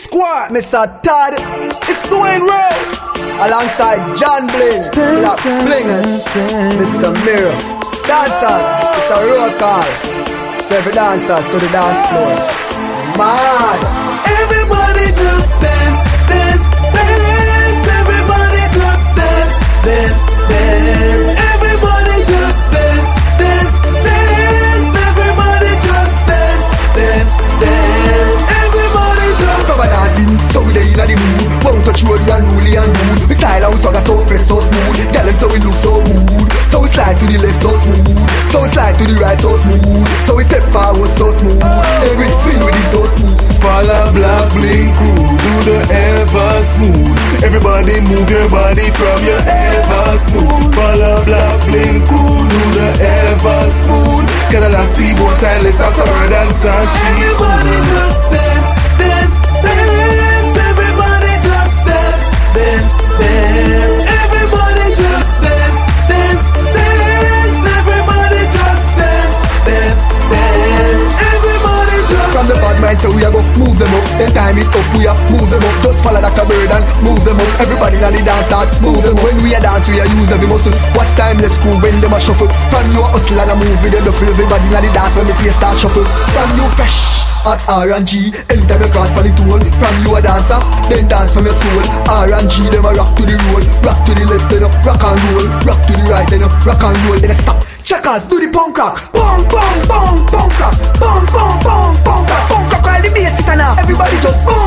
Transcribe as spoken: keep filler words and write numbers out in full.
Squad, Mister Todd, it's Dwayne Rose, alongside John Bling, Black Blingers, Mister Mirror. Dancers, it's a roll call. So every dancers to the dance floor. Man, everybody just dance, dance, dance. Everybody just dance, dance, dance. Everybody just dance, dance, dance. Everybody just dance, dance, dance. Everybody just some dancing, so we dey inna the mood. Won't touch road, we unruly and rude. We style and we swagger so fresh, so smooth. Tell them so we look so good. So we slide to the left, so smooth. So we slide to the right, so smooth. So we step forward, so smooth. Every spin with it, so smooth. Follow Black Bling crew, do the ever smooth. Everybody move your body from your ever smooth. Follow Black Bling crew, do the ever smooth. Get a lot T-bone time, let's start to heard and sound. Everybody just dance, dance, dance. Everybody just dance, dance, dance. Everybody just dance, dance, dance. Everybody just dance, dance, dance. Everybody just from the bad mind, so we are go move them up. Then time it up, we are move them up. Just follow like a bird and move them up. Everybody in the dance start move them up. When we are dance, we are use every muscle. Watch timeless cool when them a shuffle. From you a hustle and a move with them, the feel everybody in the dance when we see a start shuffle. From you fresh, ask R and G. Anytime you cross by the tool. From you a dancer, then dance from your soul. R and G, them a rock to the roll. Rock to the left, then up, rock and roll. Rock to the right, then up, rock and roll. Then stop. Checkers, do the punk rock. Bong, bong, bong, punk rock. Bong, bong, bong, punk rock. Punk rock, while the bass sit on. Everybody just boom.